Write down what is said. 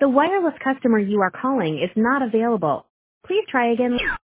The wireless customer you are calling is not available. Please try again.